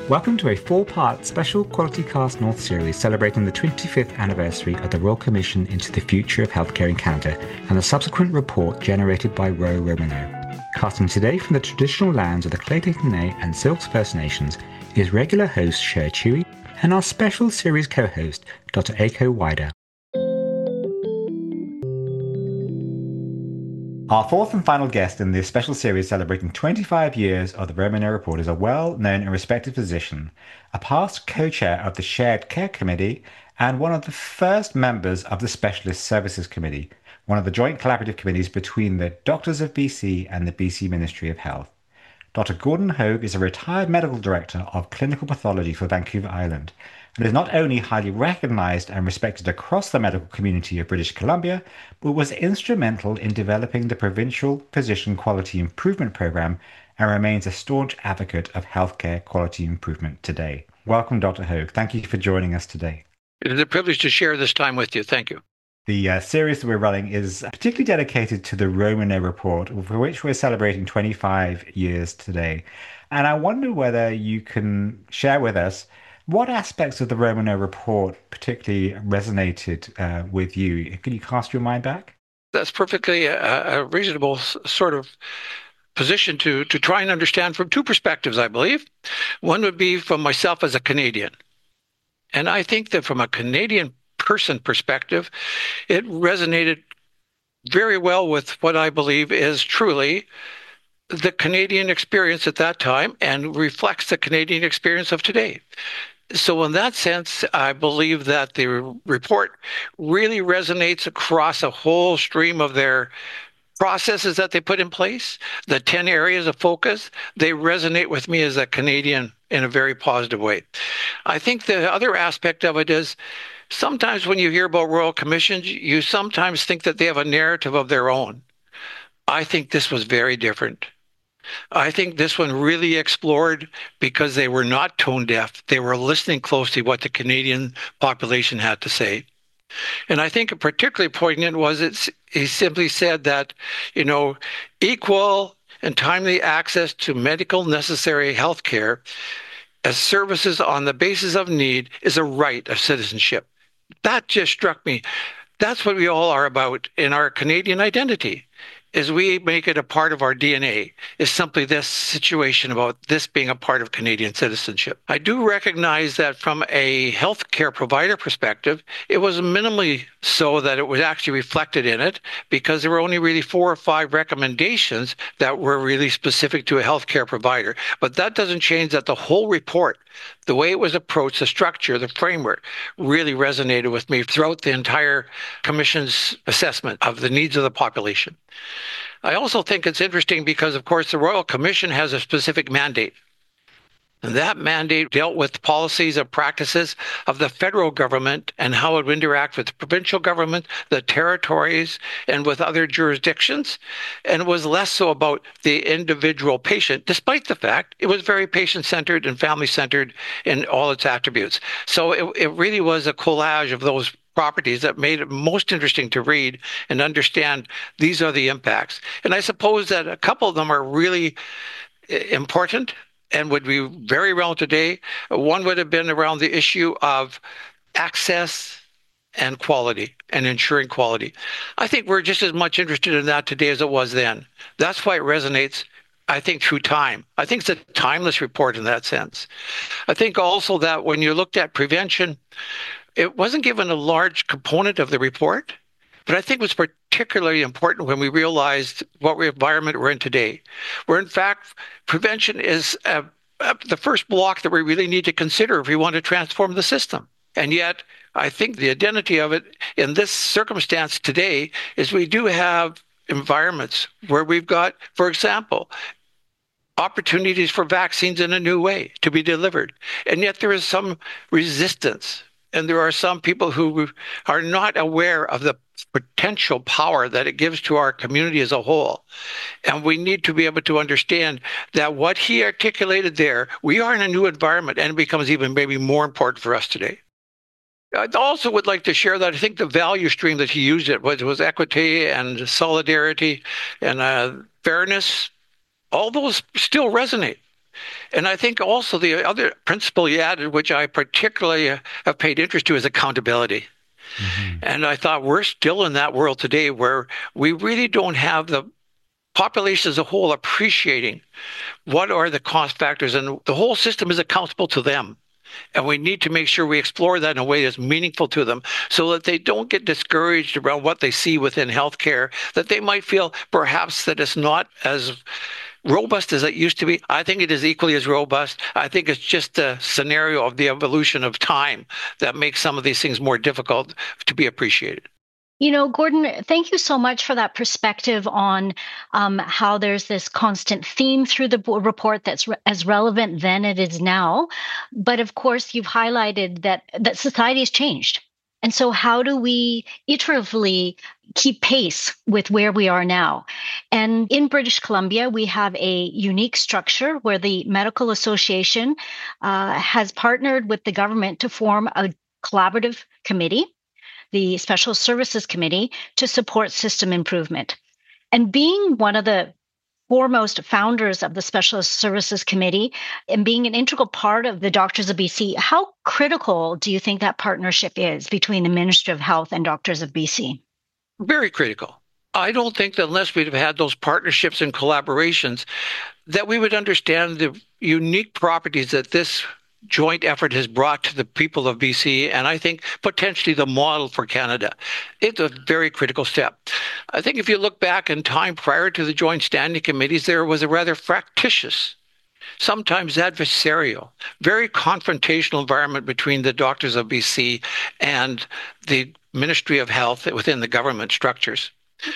Welcome to a four-part special Quality Cast North series celebrating the 25th anniversary of the Royal Commission into the Future of Healthcare in Canada and the subsequent report generated by Ro Romanow. Casting today from the traditional lands of the Clayton and Silks First Nations is regular host Cher Chewy and our special series co-host Dr. Aiko Wider. Our fourth and final guest in this special series celebrating 25 years of the Romanow Report is a well-known and respected physician, a past co-chair of the Shared Care Committee and one of the first members of the Specialist Services Committee, one of the joint collaborative committees between the Doctors of BC and the BC Ministry of Health. Dr. Gordon Hogue is a retired medical director of clinical pathology for Vancouver Island and is not only highly recognized and respected across the medical community of British Columbia, but was instrumental in developing the Provincial Physician Quality Improvement Program and remains a staunch advocate of healthcare quality improvement today. Welcome, Dr. Hogue. Thank you for joining us today. It is a privilege to share this time with you. Thank you. The series that we're running is particularly dedicated to the Romanow Report, for which we're celebrating 25 years today. And I wonder whether you can share with us what aspects of the Romanow Report particularly resonated with you. Can you cast your mind back? That's perfectly a reasonable sort of position to try and understand from two perspectives, I believe. One would be from myself as a Canadian. And I think that from a Canadian person perspective, it resonated very well with what I believe is truly the Canadian experience at that time and reflects the Canadian experience of today. So in that sense, I believe that the report really resonates across a whole stream of their processes that they put in place, the 10 areas of focus. They resonate with me as a Canadian in a very positive way. I think the other aspect of it is sometimes when you hear about Royal Commissions, you sometimes think that they have a narrative of their own. I think this was very different. I think this one really explored because they were not tone deaf. They were listening closely what the Canadian population had to say. And I think particularly poignant was he simply said that, equal and timely access to medical necessary health care as services on the basis of need is a right of citizenship. That just struck me. That's what we all are about in our Canadian identity. Is we make it a part of our DNA, is simply this situation about this being a part of Canadian citizenship. I do recognize that from a healthcare provider perspective, it was minimally so that it was actually reflected in it because there were only really 4 or 5 recommendations that were really specific to a healthcare provider. But that doesn't change that the whole report, the way it was approached, the structure, the framework, really resonated with me throughout the entire Commission's assessment of the needs of the population. I also think it's interesting because, of course, the Royal Commission has a specific mandate. And that mandate dealt with policies and practices of the federal government and how it would interact with the provincial government, the territories, and with other jurisdictions, and was less so about the individual patient, despite the fact it was very patient-centered and family-centered in all its attributes. So it really was a collage of those properties that made it most interesting to read and understand these are the impacts. And I suppose that a couple of them are really important and would be very relevant today. One would have been around the issue of access and quality and ensuring quality. I think we're just as much interested in that today as it was then. That's why it resonates, I think, through time. I think it's a timeless report in that sense. I think also that when you looked at prevention, it wasn't given a large component of the report, but I think it was particularly important when we realized what environment we're in today, where in fact prevention is the first block that we really need to consider if we want to transform the system. And yet, I think the identity of it in this circumstance today is we do have environments where we've got, for example, opportunities for vaccines in a new way to be delivered. And yet there is some resistance. And there are some people who are not aware of the potential power that it gives to our community as a whole. And we need to be able to understand that what he articulated there, we are in a new environment and it becomes even maybe more important for us today. I also would like to share that I think the value stream that he used was equity and solidarity and fairness. All those still resonate. And I think also the other principle you added, which I particularly have paid interest to, is accountability. Hmm. And I thought we're still in that world today where we really don't have the population as a whole appreciating what are the cost factors, and the whole system is accountable to them. And we need to make sure we explore that in a way that's meaningful to them so that they don't get discouraged around what they see within healthcare, that they might feel perhaps that it's not as robust as it used to be. I think it is equally as robust. I think it's just the scenario of the evolution of time that makes some of these things more difficult to be appreciated. Gordon, thank you so much for that perspective on how there's this constant theme through the report that's as relevant then it is now. But of course, you've highlighted that society has changed. And so, how do we iteratively keep pace with where we are now? And in British Columbia, we have a unique structure where the Medical Association has partnered with the government to form a collaborative committee, the Special Services Committee, to support system improvement. And being one of the foremost founders of the Special Services Committee and being an integral part of the Doctors of BC, how critical do you think that partnership is between the Ministry of Health and Doctors of BC? Very critical. I don't think that unless we'd have had those partnerships and collaborations, that we would understand the unique properties that this joint effort has brought to the people of BC, and I think potentially the model for Canada. It's a very critical step. I think if you look back in time prior to the joint standing committees, there was a rather fractious, sometimes adversarial, very confrontational environment between the Doctors of BC and the Ministry of Health within the government structures.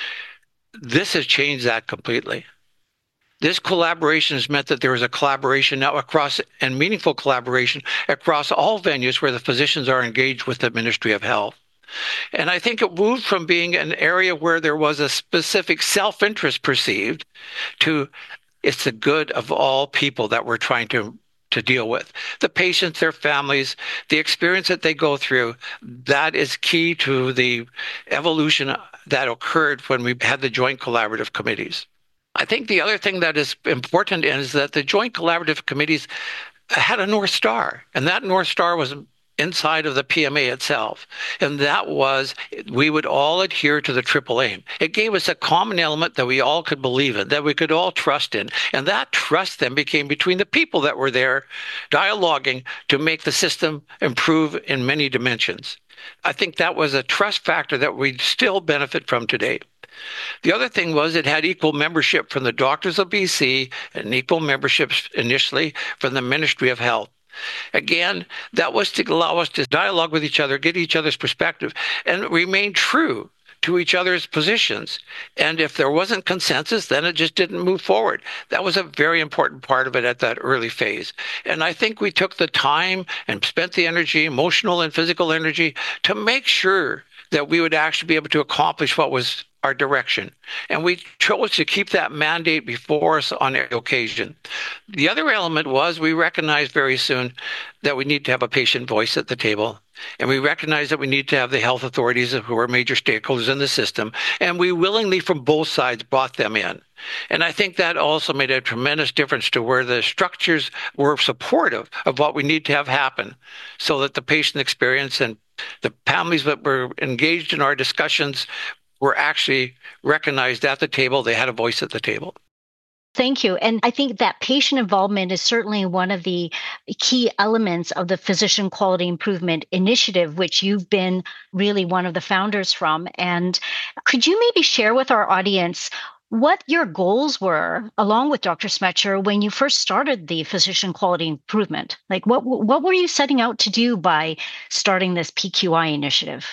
This has changed that completely. This collaboration has meant that there is a collaboration now across and meaningful collaboration across all venues where the physicians are engaged with the Ministry of Health. And I think it moved from being an area where there was a specific self-interest perceived to it's the good of all people that we're trying to deal with. The patients, their families, the experience that they go through, that is key to the evolution that occurred when we had the joint collaborative committees. I think the other thing that is important is that the joint collaborative committees had a North Star, and that North Star was inside of the PMA itself. And that was we would all adhere to the triple aim. It gave us a common element that we all could believe in, that we could all trust in. And that trust then became between the people that were there dialoguing to make the system improve in many dimensions. I think that was a trust factor that we still benefit from today. The other thing was it had equal membership from the Doctors of BC and equal memberships initially from the Ministry of Health. Again, that was to allow us to dialogue with each other, get each other's perspective, and remain true to each other's positions. And if there wasn't consensus, then it just didn't move forward. That was a very important part of it at that early phase. And I think we took the time and spent the energy, emotional and physical energy, to make sure that we would actually be able to accomplish what was our direction. And we chose to keep that mandate before us on every occasion. The other element was we recognized very soon that we need to have a patient voice at the table. And we recognized that we need to have the health authorities who are major stakeholders in the system. And we willingly, from both sides, brought them in. And I think that also made a tremendous difference to where the structures were supportive of what we need to have happen so that the patient experience and the families that were engaged in our discussions were actually recognized at the table. They had a voice at the table. Thank you. And I think that patient involvement is certainly one of the key elements of the Physician Quality Improvement Initiative, which you've been really one of the founders from. And could you maybe share with our audience what your goals were, along with Dr. Smecher, when you first started the Physician Quality Improvement? Like, what were you setting out to do by starting this PQI initiative?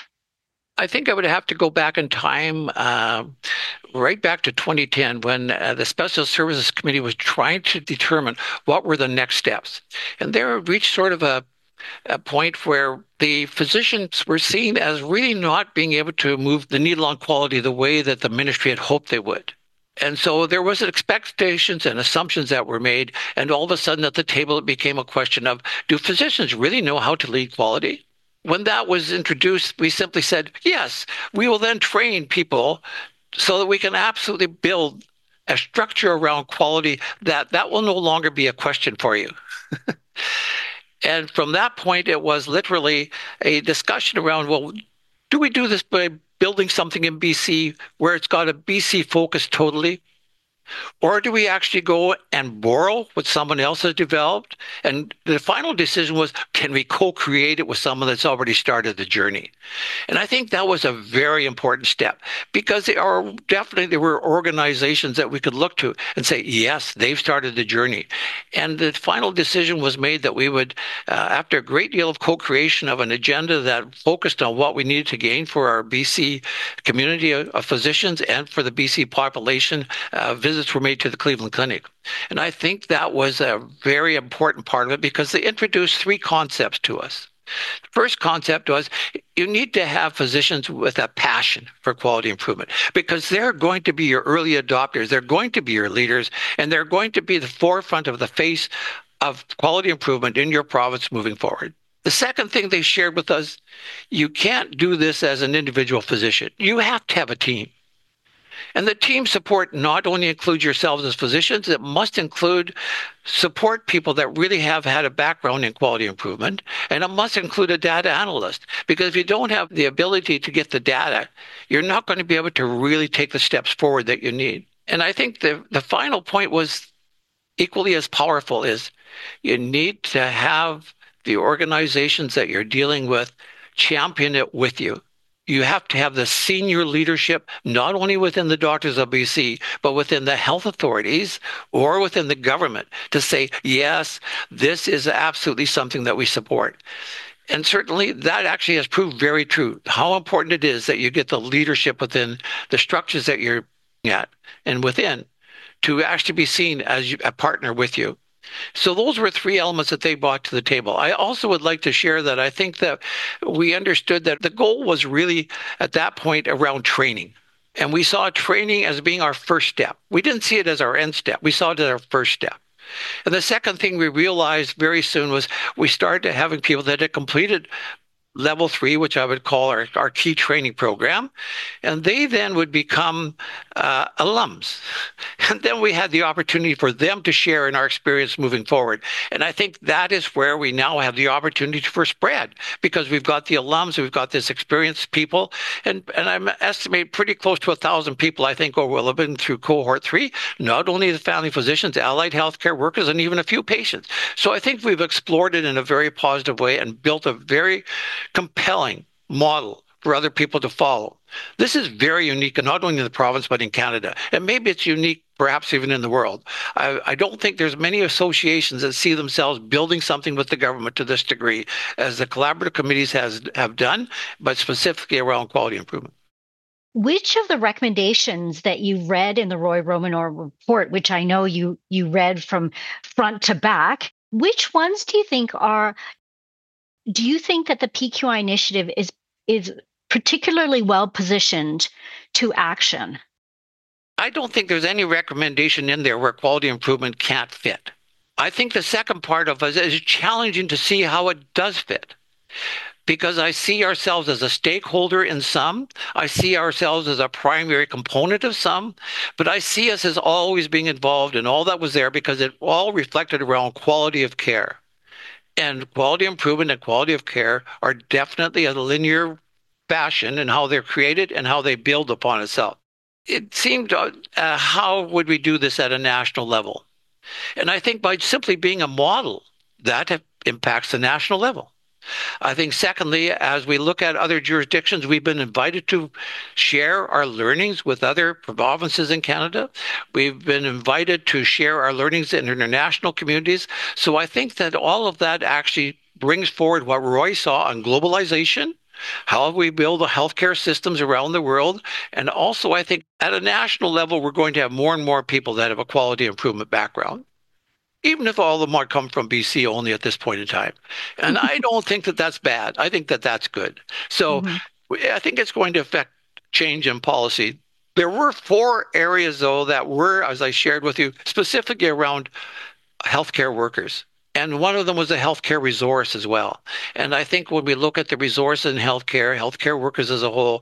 I think I would have to go back in time, right back to 2010, when the Special Services Committee was trying to determine what were the next steps. And they reached sort of a point where the physicians were seen as really not being able to move the needle on quality the way that the ministry had hoped they would. And so there was expectations and assumptions that were made. And all of a sudden at the table, it became a question of, do physicians really know how to lead quality? When that was introduced, we simply said, yes, we will then train people so that we can absolutely build a structure around quality that will no longer be a question for you. And from that point, it was literally a discussion around, well, do we do this by building something in BC where it's got a BC focus totally? Or do we actually go and borrow what someone else has developed? And the final decision was, can we co-create it with someone that's already started the journey? And I think that was a very important step because there were organizations that we could look to and say, yes, they've started the journey. And the final decision was made that we would, after a great deal of co-creation of an agenda that focused on what we needed to gain for our BC community of physicians and for the BC population, visits were made to the Cleveland Clinic. And I think that was a very important part of it because they introduced three concepts to us. The first concept was you need to have physicians with a passion for quality improvement because they're going to be your early adopters, they're going to be your leaders, and they're going to be the forefront of the face of quality improvement in your province moving forward. The second thing they shared with us, you can't do this as an individual physician. You have to have a team. And the team support not only includes yourselves as physicians, it must include support people that really have had a background in quality improvement, and it must include a data analyst. Because if you don't have the ability to get the data, you're not going to be able to really take the steps forward that you need. And I think the final point was equally as powerful is you need to have the organizations that you're dealing with champion it with you. You have to have the senior leadership, not only within the Doctors of BC, but within the health authorities or within the government to say, yes, this is absolutely something that we support. And certainly that actually has proved very true, how important it is that you get the leadership within the structures that you're at and within to actually be seen as a partner with you. So those were three elements that they brought to the table. I also would like to share that I think that we understood that the goal was really at that point around training. And we saw training as being our first step. We didn't see it as our end step. We saw it as our first step. And the second thing we realized very soon was we started having people that had completed level 3, which I would call our key training program. And they then would become alums. And then we had the opportunity for them to share in our experience moving forward. And I think that is where we now have the opportunity for spread because we've got the alums, we've got this experienced people. And I'm estimating pretty close to 1,000 people, I think, will have been through cohort 3, not only the family physicians, allied healthcare workers, and even a few patients. So I think we've explored it in a very positive way and built a very compelling model for other people to follow. This is very unique, and not only in the province, but in Canada. And maybe it's unique, perhaps even in the world. I don't think there's many associations that see themselves building something with the government to this degree, as the collaborative committees have done, but specifically around quality improvement. Which of the recommendations that you read in the Roy Romanor report, which I know you read from front to back, which ones do you think that the PQI initiative is particularly well positioned to action? I don't think there's any recommendation in there where quality improvement can't fit. I think the second part of it is challenging to see how it does fit. Because I see ourselves as a stakeholder in some, I see ourselves as a primary component of some, but I see us as always being involved in all that was there because it all reflected around quality of care. And quality improvement and quality of care are definitely a linear fashion in how they're created and how they build upon itself. It seemed, how would we do this at a national level? And I think by simply being a model, that impacts the national level. I think secondly, as we look at other jurisdictions, we've been invited to share our learnings with other provinces in Canada. We've been invited to share our learnings in international communities. So I think that all of that actually brings forward what Roy saw on globalization, how we build the healthcare systems around the world. And also, I think at a national level, we're going to have more and more people that have a quality improvement background, even if all of them might come from BC only at this point in time. And I don't think that that's bad. I think that that's good. So I think it's going to affect change in policy. There were 4 areas, though, that were, as I shared with you, specifically around healthcare workers. And one of them was a healthcare resource as well. And I think when we look at the resource in healthcare workers as a whole,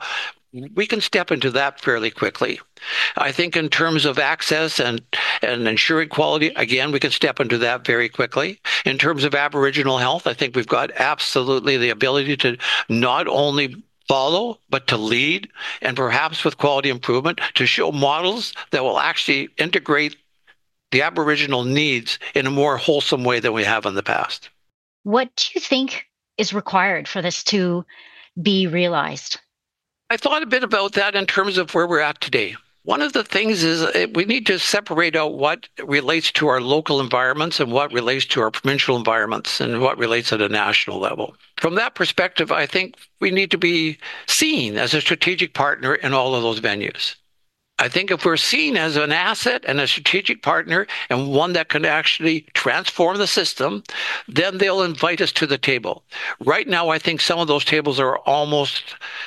we can step into that fairly quickly. I think in terms of access and ensuring quality, again, we can step into that very quickly. In terms of Aboriginal health, I think we've got absolutely the ability to not only follow, but to lead, and perhaps with quality improvement, to show models that will actually integrate the Aboriginal needs in a more wholesome way than we have in the past. What do you think is required for this to be realized? I thought a bit about that in terms of where we're at today. One of the things is we need to separate out what relates to our local environments and what relates to our provincial environments and what relates at a national level. From that perspective, I think we need to be seen as a strategic partner in all of those venues. I think if we're seen as an asset and a strategic partner and one that can actually transform the system, then they'll invite us to the table. Right now, I think some of those tables are almost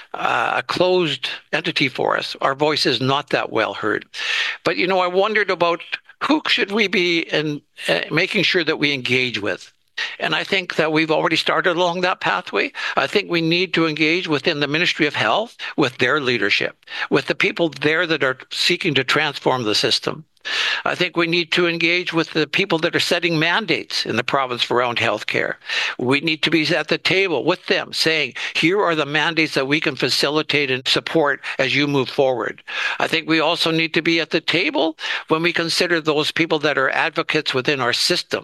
a closed entity for us. Our voice is not that well heard. But, I wondered about who should we be in making sure that we engage with. And I think that we've already started along that pathway. I think we need to engage within the Ministry of Health with their leadership, with the people there that are seeking to transform the system. I think we need to engage with the people that are setting mandates in the province around healthcare. We need to be at the table with them saying, here are the mandates that we can facilitate and support as you move forward. I think we also need to be at the table when we consider those people that are advocates within our system,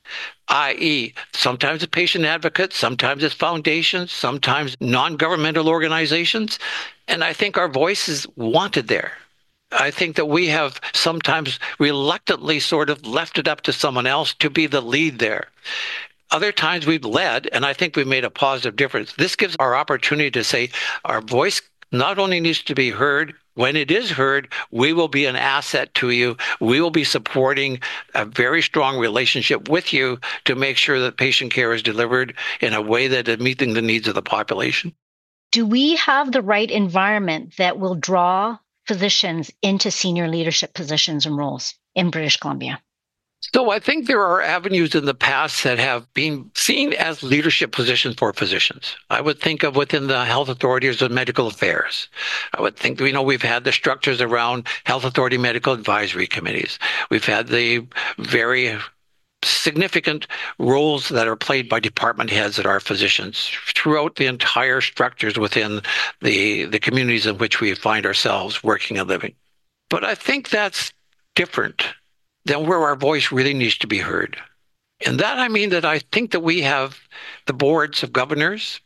i.e., sometimes it's patient advocates, sometimes it's foundations, sometimes non-governmental organizations. And I think our voice is wanted there. I think that we have sometimes reluctantly sort of left it up to someone else to be the lead there. Other times we've led, and I think we've made a positive difference. This gives our opportunity to say our voice not only needs to be heard, when it is heard, we will be an asset to you. We will be supporting a very strong relationship with you to make sure that patient care is delivered in a way that is meeting the needs of the population. Do we have the right environment that will draw physicians into senior leadership positions and roles in British Columbia? So I think there are avenues in the past that have been seen as leadership positions for physicians. I would think of within the health authorities of medical affairs. I would think, we've had the structures around health authority medical advisory committees. We've had the very significant roles that are played by department heads that are physicians throughout the entire structures within the communities in which we find ourselves working and living. But I think that's different than where our voice really needs to be heard. And that I mean that I think that we have the boards of governors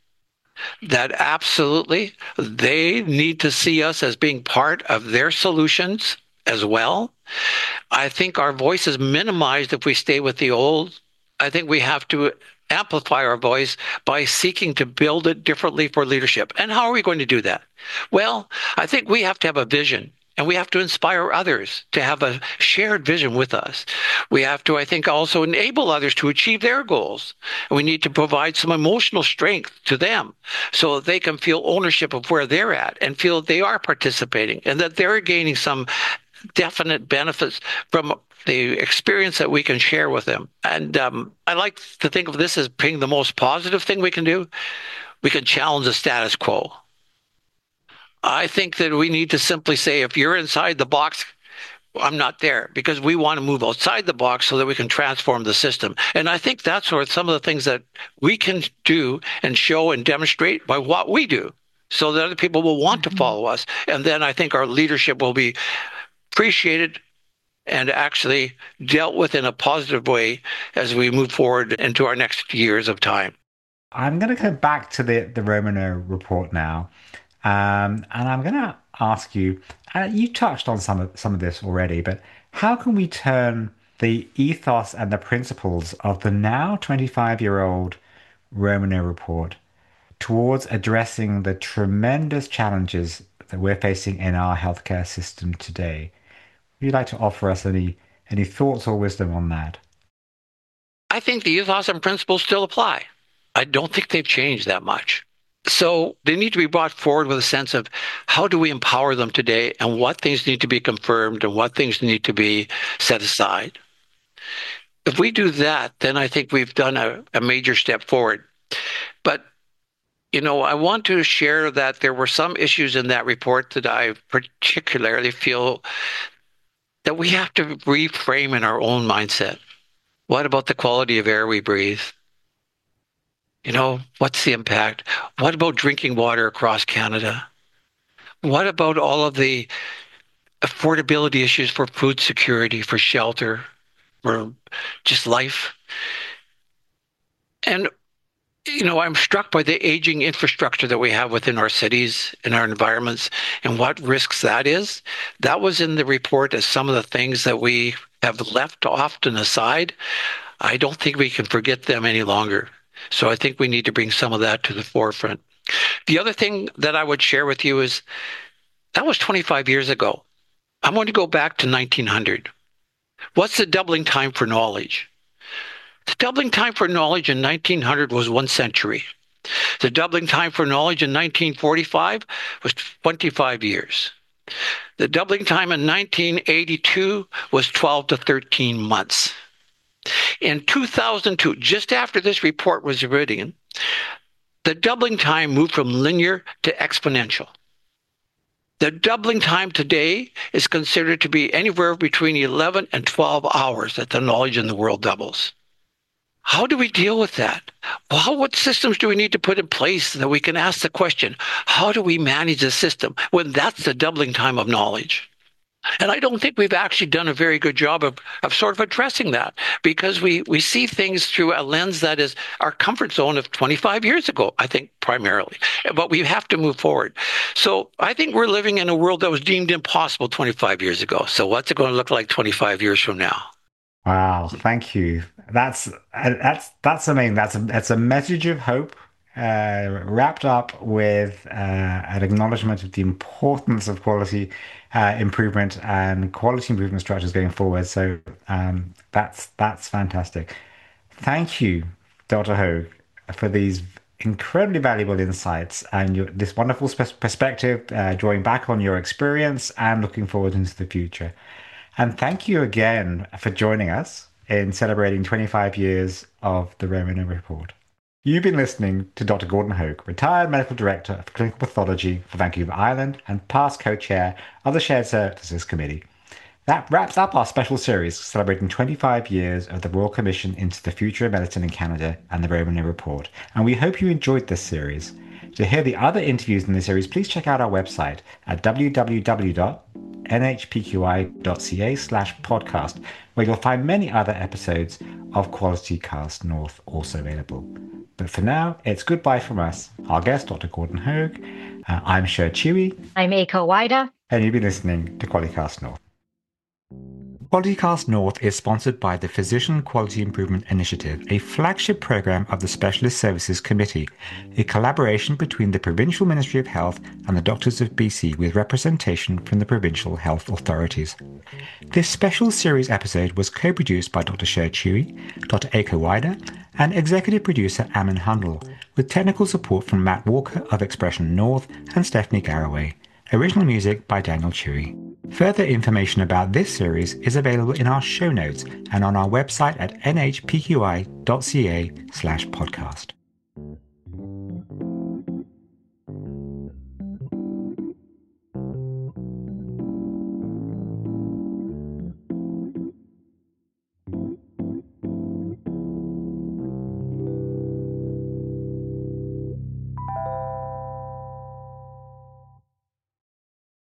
that absolutely they need to see us as being part of their solutions as well. I think our voice is minimized if we stay with the old. I think we have to amplify our voice by seeking to build it differently for leadership. And how are we going to do that? Well, I think we have to have a vision. And we have to inspire others to have a shared vision with us. We have to, I think, also enable others to achieve their goals. And we need to provide some emotional strength to them so that they can feel ownership of where they're at and feel that they are participating and that they're gaining some definite benefits from the experience that we can share with them. And I like to think of this as being the most positive thing we can do. We can challenge the status quo. I think that we need to simply say, if you're inside the box, I'm not there, because we want to move outside the box so that we can transform the system. And I think that's sort of some of the things that we can do and show and demonstrate by what we do so that other people will want to follow us. And then I think our leadership will be appreciated and actually dealt with in a positive way as we move forward into our next years of time. I'm going to go back to the Romano report now. And I'm going to ask you, you touched on some of this already, but how can we turn the ethos and the principles of the now 25-year-old Romano report towards addressing the tremendous challenges that we're facing in our healthcare system today? Would you like to offer us any thoughts or wisdom on that? I think the ethos and principles still apply. I don't think they've changed that much. So they need to be brought forward with a sense of how do we empower them today and what things need to be confirmed and what things need to be set aside. If we do that, then I think we've done a major step forward. But I want to share that there were some issues in that report that I particularly feel that we have to reframe in our own mindset. What about the quality of air we breathe? What's the impact? What about drinking water across Canada? What about all of the affordability issues for food security, for shelter, for just life? And I'm struck by the aging infrastructure that we have within our cities and our environments and what risks that is. That was in the report as some of the things that we have left often aside. I don't think we can forget them any longer. So I think we need to bring some of that to the forefront. The other thing that I would share with you is that was 25 years ago. I'm going to go back to 1900. What's the doubling time for knowledge? The doubling time for knowledge in 1900 was 1 century. The doubling time for knowledge in 1945 was 25 years. The doubling time in 1982 was 12 to 13 months. In 2002, just after this report was written, the doubling time moved from linear to exponential. The doubling time today is considered to be anywhere between 11 and 12 hours that the knowledge in the world doubles. How do we deal with that? Well, what systems do we need to put in place so that we can ask the question, how do we manage the system when that's the doubling time of knowledge? And I don't think we've actually done a very good job of sort of addressing that because we see things through a lens that is our comfort zone of 25 years ago, I think, primarily. But we have to move forward. So I think we're living in a world that was deemed impossible 25 years ago. So what's it going to look like 25 years from now? Wow, thank you. That's amazing. That's a message of hope, wrapped up with an acknowledgement of the importance of quality improvement and quality improvement structures going forward. So that's fantastic. Thank you, Dr. Hogue, for these incredibly valuable insights and this wonderful perspective, drawing back on your experience and looking forward into the future. And thank you again for joining us in celebrating 25 years of the Romano Report. You've been listening to Dr. Gordon Hogue, retired medical director of clinical pathology for Vancouver Island and past co-chair of the Shared Services Committee. That wraps up our special series celebrating 25 years of the Royal Commission into the Future of Medicine in Canada and the Romano Report. And we hope you enjoyed this series. To hear the other interviews in the series, please check out our website at www.nhpqi.ca/podcast, where you'll find many other episodes of Quality Cast North also available. But for now, it's goodbye from us, our guest, Dr. Gordon Hogue. I'm Sher Chewy. I'm Eiko Waida. And you've been listening to Quality Cast North. Quality Cast North is sponsored by the Physician Quality Improvement Initiative, a flagship program of the Specialist Services Committee, a collaboration between the Provincial Ministry of Health and the Doctors of BC with representation from the provincial health authorities. This special series episode was co-produced by Dr. Sher Chewy, Dr. Eiko Waida, and executive producer Amin Handel, with technical support from Matt Walker of Expression North and Stephanie Garraway. Original music by Daniel Chewy. Further information about this series is available in our show notes and on our website at nhpqi.ca/podcast.